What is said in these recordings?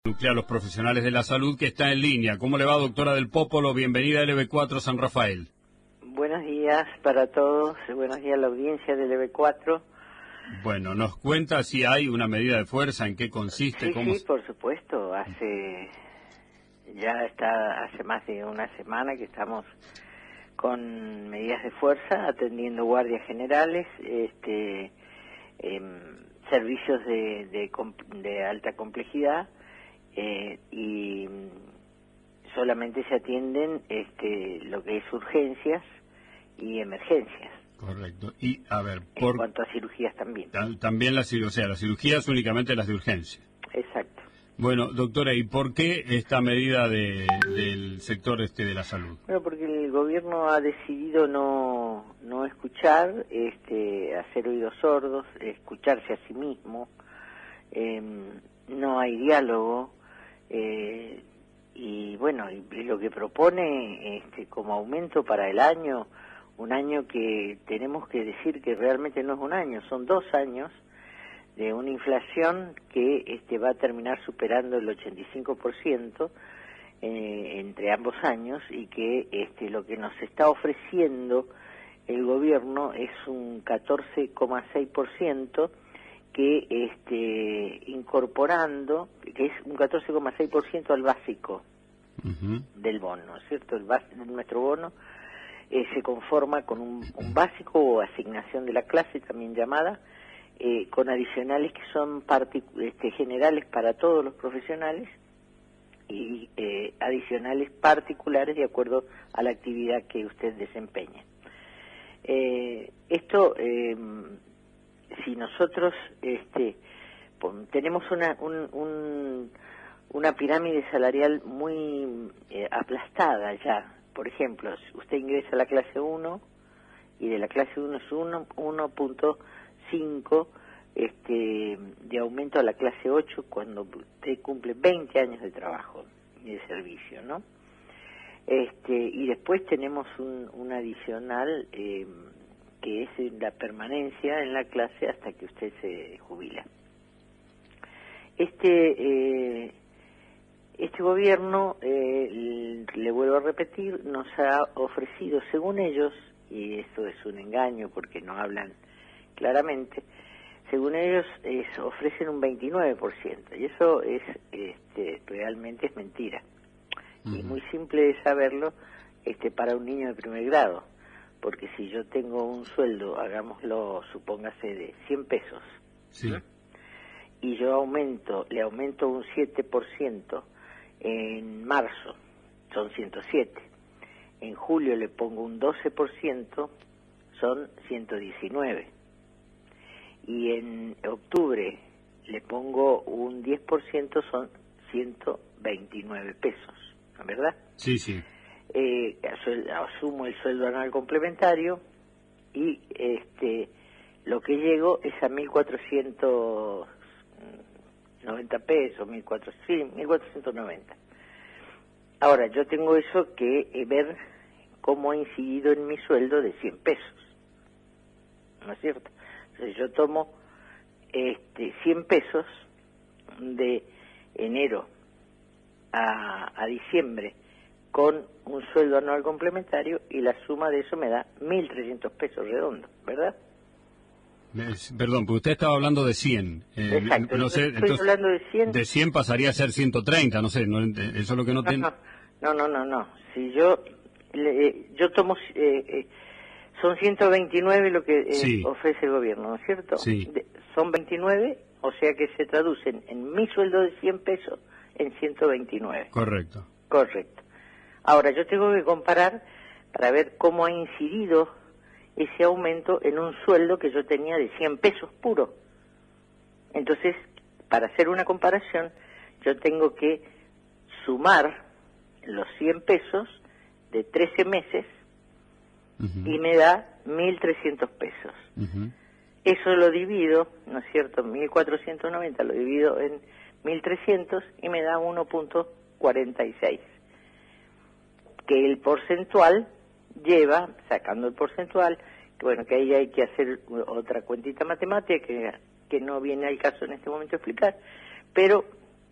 Nuclear los profesionales de la salud, que está en línea. ¿Cómo le va, doctora del Popolo? Bienvenida a LB4 San Rafael. Buenos días para todos, buenos días a la audiencia del LB4. Bueno, ¿nos cuenta si hay una medida de fuerza, en qué consiste? Sí, por supuesto, hace más de una semana que estamos con medidas de fuerza, atendiendo guardias generales, servicios de alta complejidad, y solamente se atienden lo que es urgencias y emergencias. Correcto. Y, a ver, en cuanto a cirugías también. También las cirugías únicamente las de urgencia. Exacto. Bueno, doctora, ¿y por qué esta medida del sector de la salud? Bueno, porque el gobierno ha decidido no escuchar, hacer oídos sordos, escucharse a sí mismo. No hay diálogo. Y bueno, y lo que propone como aumento para el año, un año que tenemos que decir que realmente no es un año, son 2 años de una inflación que va a terminar superando el 85% entre ambos años, y que lo que nos está ofreciendo el gobierno es un 14,6%, que incorporando, que es un 14,6% al básico del bono, ¿cierto? Nuestro bono se conforma con un básico o asignación de la clase, también llamada, con adicionales que son generales para todos los profesionales, y adicionales particulares de acuerdo a la actividad que usted desempeña. Si nosotros tenemos una pirámide salarial muy aplastada ya. Por ejemplo, si usted ingresa a la clase 1 y de la clase 1 es 1.5 de aumento a la clase 8 cuando usted cumple 20 años de trabajo y de servicio, ¿no? Y después tenemos un adicional que es la permanencia en la clase hasta que usted se jubila. Este gobierno, le vuelvo a repetir, nos ha ofrecido, según ellos, y esto es un engaño porque no hablan claramente, según ellos ofrecen un 29%, y eso es realmente es mentira. Y muy simple de saberlo para un niño de primer grado. Porque si yo tengo un sueldo, hagámoslo, supóngase, de 100 pesos, sí, y yo le aumento un 7% en marzo, son 107. En julio le pongo un 12%, son 119. Y en octubre le pongo un 10%, son 129 pesos, ¿no es verdad? Sí, sí. Asumo el sueldo anual complementario y lo que llego es a 1.490 pesos, 1.490. Ahora, yo tengo eso que ver cómo ha incidido en mi sueldo de 100 pesos, ¿no es cierto? Entonces yo tomo 100 pesos de enero a diciembre con un sueldo anual complementario, y la suma de eso me da 1.300 pesos redondos, ¿verdad? Perdón, porque usted estaba hablando de 100. Exacto, no sé, estoy hablando de 100. De 100 pasaría a ser 130, no sé, eso es lo que no tiene. No. Si yo tomo, son 129 lo que sí, ofrece el gobierno, ¿no es cierto? Sí. Son 29, o sea que se traducen en mi sueldo de 100 pesos en 129. Correcto. Ahora, yo tengo que comparar para ver cómo ha incidido ese aumento en un sueldo que yo tenía de 100 pesos puro. Entonces, para hacer una comparación, yo tengo que sumar los 100 pesos de 13 meses y me da 1.300 pesos. Eso lo divido, ¿no es cierto? 1.490 lo divido en 1.300 y me da 1.46. Que el porcentual lleva, sacando el porcentual, que bueno, que ahí hay que hacer otra cuentita matemática que no viene al caso en este momento explicar, pero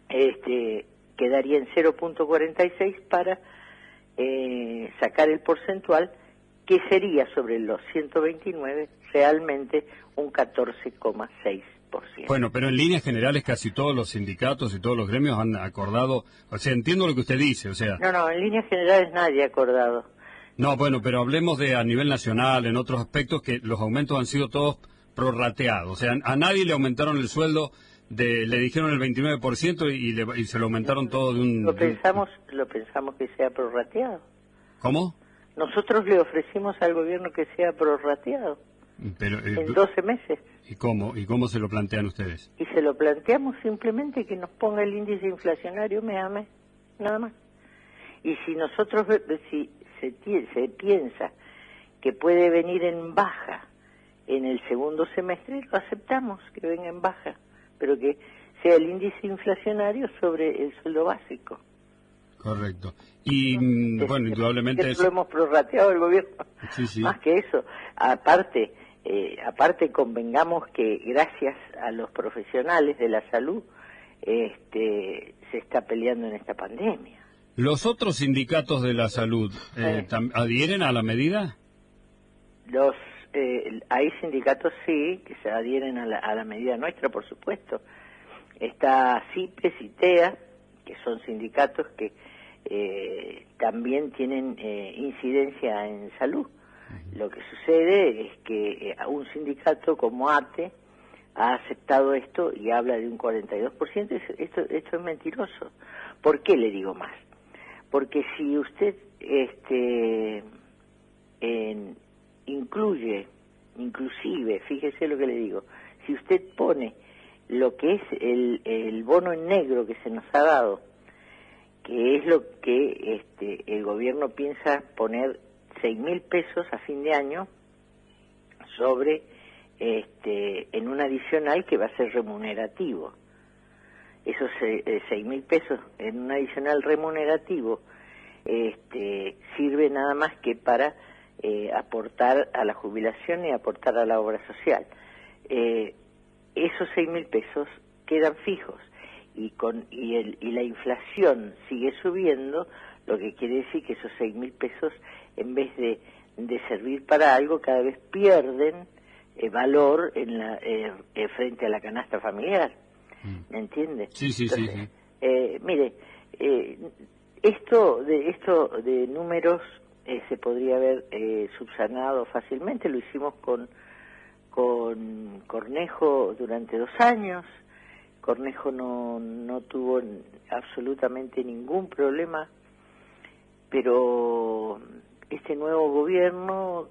quedaría en 0,46 para sacar el porcentual, que sería sobre los 129 realmente un 14,6%. Bueno, pero en líneas generales casi todos los sindicatos y todos los gremios han acordado, o sea, entiendo lo que usted dice, o sea... No, en líneas generales nadie ha acordado. No, bueno, pero hablemos de a nivel nacional, en otros aspectos, que los aumentos han sido todos prorrateados, o sea, a nadie le aumentaron el sueldo, le dijeron el 29% y se lo aumentaron todo de un... Lo pensamos que sea prorrateado. ¿Cómo? Nosotros le ofrecimos al gobierno que sea prorrateado, pero, en 12 meses. ¿Y cómo? ¿Y cómo se lo plantean ustedes? Y se lo planteamos simplemente que nos ponga el índice inflacionario mes a mes, nada más. Y si nosotros, si se piensa que puede venir en baja en el segundo semestre, lo aceptamos, que venga en baja, pero que sea el índice inflacionario sobre el sueldo básico. Correcto. Y bueno, indudablemente eso lo hemos prorrateado el gobierno. Sí. Más que eso, aparte convengamos que gracias a los profesionales de la salud se está peleando en esta pandemia. ¿Los otros sindicatos de la salud adhieren a la medida? Hay sindicatos, sí, que se adhieren a la medida nuestra, por supuesto. Está CIPES y TEA, que son sindicatos que también tienen incidencia en salud. Lo que sucede es que un sindicato como ATE ha aceptado esto y habla de un 42%. Esto es mentiroso. ¿Por qué le digo más? Porque si usted inclusive, fíjese lo que le digo, si usted pone lo que es el bono en negro que se nos ha dado, que es lo que el gobierno piensa poner 6.000 pesos a fin de año sobre en un adicional que va a ser remunerativo. Esos 6.000 pesos en un adicional remunerativo sirve nada más que para aportar a la jubilación y aportar a la obra social. Esos 6.000 pesos quedan fijos y la inflación sigue subiendo, lo que quiere decir que esos 6.000 pesos, en vez de servir para algo, cada vez pierden valor frente a la canasta familiar. ¿Me entiende? Sí. Entonces, mire, esto de números se podría haber subsanado fácilmente. Lo hicimos con Cornejo durante 2 años. Cornejo no tuvo absolutamente ningún problema, pero este nuevo gobierno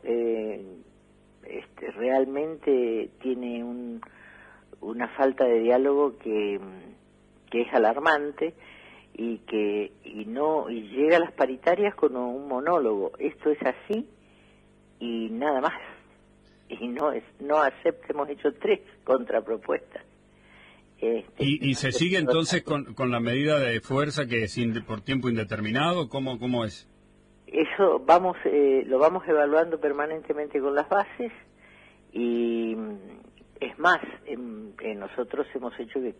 realmente tiene una falta de diálogo que es alarmante y llega a las paritarias con un monólogo. Esto es así y nada más. Y no acepta, hemos hecho 3 contrapropuestas. ¿Y se sigue entonces con la medida de fuerza que es por tiempo indeterminado? ¿Cómo es? Eso lo vamos evaluando permanentemente con las bases y es más, nosotros hemos hecho que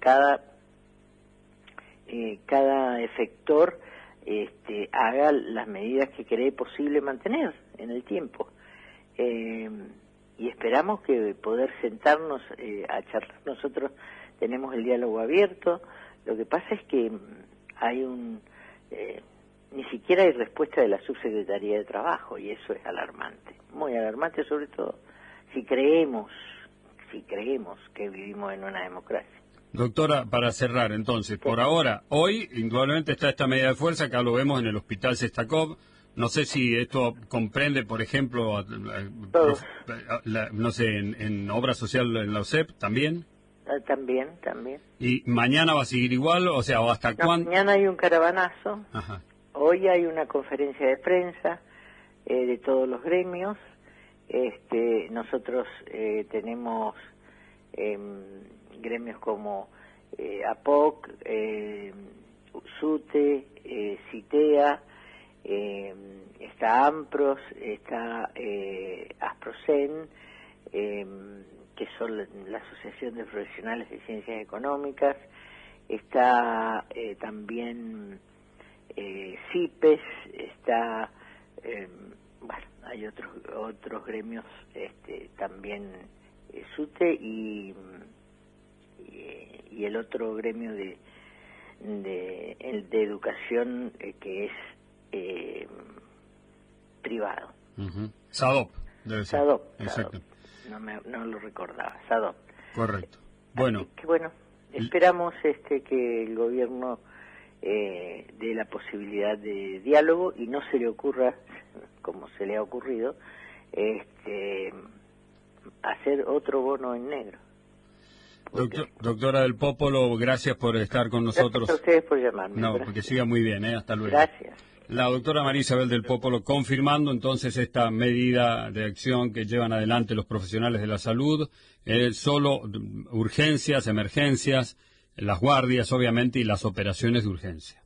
cada efector haga las medidas que cree posible mantener en el tiempo. Y esperamos que poder sentarnos a charlar. Nosotros tenemos el diálogo abierto. Lo que pasa es que hay ni siquiera hay respuesta de la Subsecretaría de Trabajo, y eso es alarmante, muy alarmante, sobre todo si creemos que vivimos en una democracia. Doctora, para cerrar entonces, por ahora, hoy indudablemente está esta medida de fuerza, acá lo vemos en el Hospital Sestakov. No sé si esto comprende, por ejemplo, no sé, en obra social en la OSEP también. También. ¿Y mañana va a seguir igual? O sea, ¿o hasta cuándo? Mañana hay un caravanazo. Ajá. Hoy hay una conferencia de prensa de todos los gremios. Nosotros tenemos gremios como APOC, SUTE, CITEA, está AMPROS, está ASPROCEN, que son la Asociación de Profesionales de Ciencias Económicas, está también CIPES, está, bueno, hay otros gremios también, SUTE y el otro gremio de educación que es privado. SADOP, debe ser. SADOP, exacto. No lo recordaba, SADOP. Correcto. Bueno. Así que bueno, esperamos que el gobierno dé la posibilidad de diálogo y no se le ocurra, como se le ha ocurrido, hacer otro bono en negro. Doctora del Popolo, gracias por estar con nosotros. Gracias a ustedes por llamarme. No, gracias. porque siga muy bien, hasta luego. Gracias. La doctora María Isabel del Popolo confirmando entonces esta medida de acción que llevan adelante los profesionales de la salud, solo urgencias, emergencias, las guardias obviamente y las operaciones de urgencia.